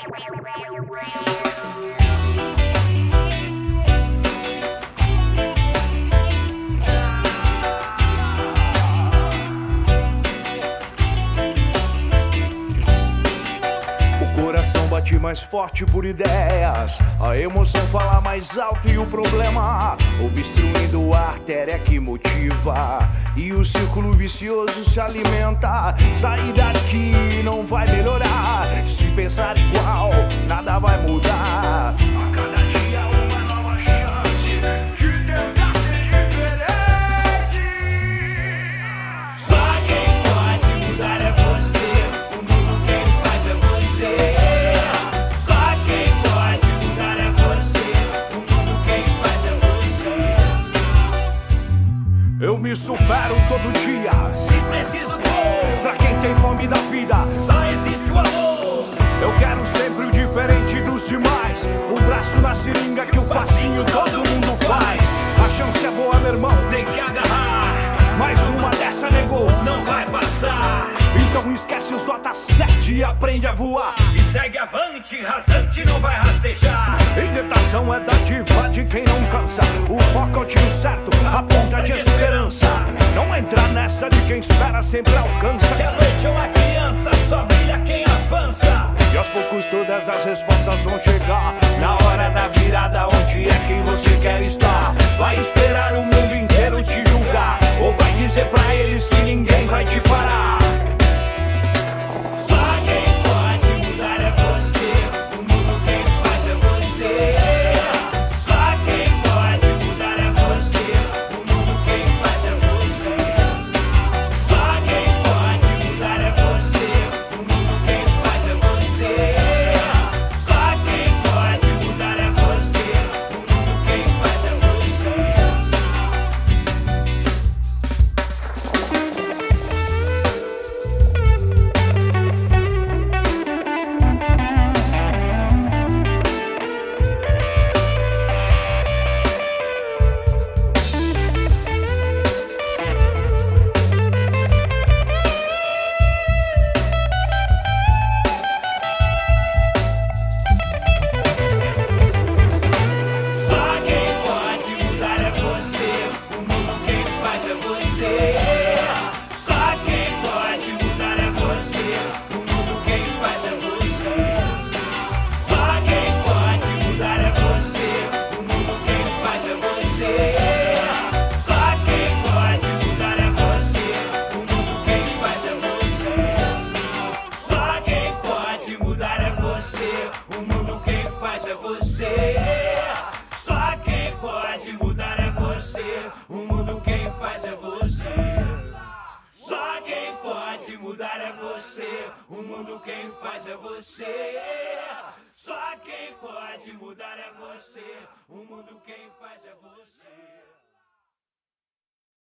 Bate mais forte por ideias, a emoção fala mais alto e o problema obstruindo a artéria que motiva e o círculo vicioso se alimenta. Sair daqui não vai melhorar, se pensar igual nada vai mudar. A cada dia uma nova chance de tentar ser diferente. Só quem pode mudar é você, o mundo quem faz é você. Eu me supero todo dia, se preciso for. Pra quem tem fome da vida, só existe o amor. Eu quero sempre o diferente dos demais, um braço na seringa que o facinho todo mundo faz. A chance é boa, meu irmão, tem que agarrar. Mais uma dessa negou, não vai passar. Então esquece os nota 7 e aprende a voar. E segue avante, rasante, não vai rastejar. Tentação é dádiva de quem não cansa. O foco é o tiro certo, a ponta de esperança. Não entra nessa de quem espera sempre alcança. Que a noite é uma criança, só brilha quem avança. E aos poucos todas as respostas vão chegar. Na hora da virada, onde é que você quer estar? Vai esperar o mundo inteiro te julgar, ou vai dizer pra eles que ninguém vai te parar? O mundo quem faz é você. Só quem pode mudar é você. O mundo quem faz é você. Só quem pode mudar é você. O mundo quem faz é você. Só quem pode mudar é você. O mundo quem faz é você.